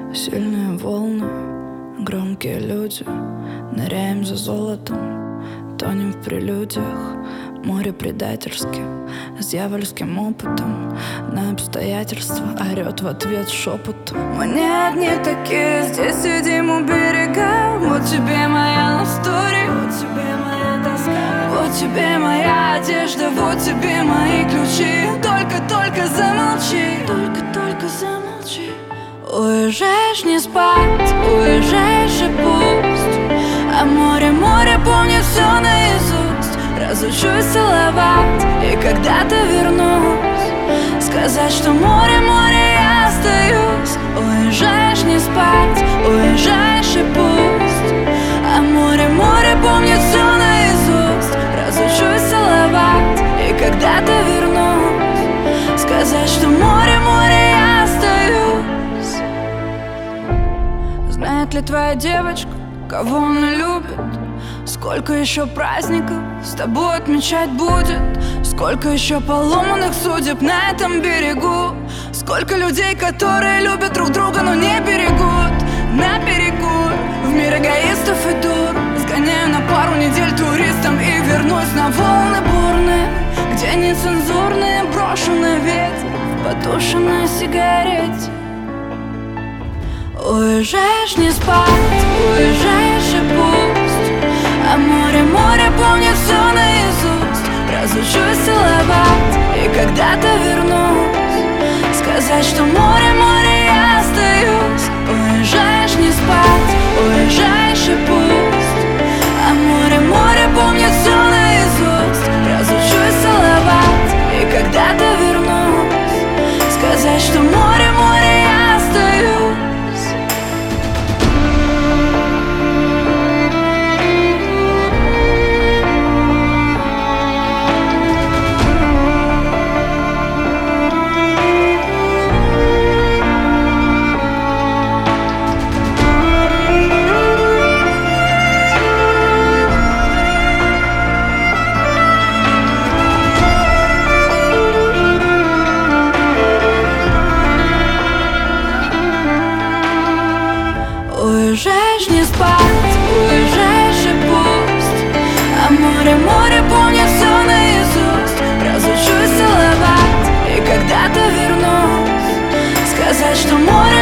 Сильные волны, громкие люди, ныряем за золотом, тонем в прелюдиях. Море предательски, с дьявольским опытом, на обстоятельства орет в ответ шепотом. Мы не одни такие, здесь сидим у берега. Вот тебе моя история, вот тебе моя тоска, вот тебе моя одежда, вот тебе мои ключи. Только замолчи, только замолчи. Уезжаешь не спать, уезжаешь и пусть, а море помнит все наизусть. Разучусь целовать и когда-то вернусь, сказать, что море, я остаюсь. Уезжаешь не спать, уезжаешь и пусть, а море помнит все наизусть. Разучусь целовать и когда-то вернусь, сказать, что море, я остаюсь. Знает ли твоя девочка, кого она любит? Сколько еще праздников с тобой отмечать будет? Сколько еще поломанных судеб на этом берегу? Сколько людей, которые любят друг друга, но не берегут? На берегу в мир эгоистов и дур сгоняю на пару недель туристом и вернусь на волны бурные, где нецензурные брошу на ветер в потушенной сигарете. Уезжаешь не спать, уезжаешь и пусть, а море помнит все наизусть. Разучусь целовать и когда-то вернусь, сказать, что море, я остаюсь. Уезжаешь не спать, уезжаешь и пусть, а море помнит все наизусть. Разучусь целовать и когда-то вернусь, сказать, что море, я остаюсь. Уезжаешь не спать, уезжаешь и пусть, а море помнит все наизусть. Разучусь целовать и когда-то вернусь, сказать, что море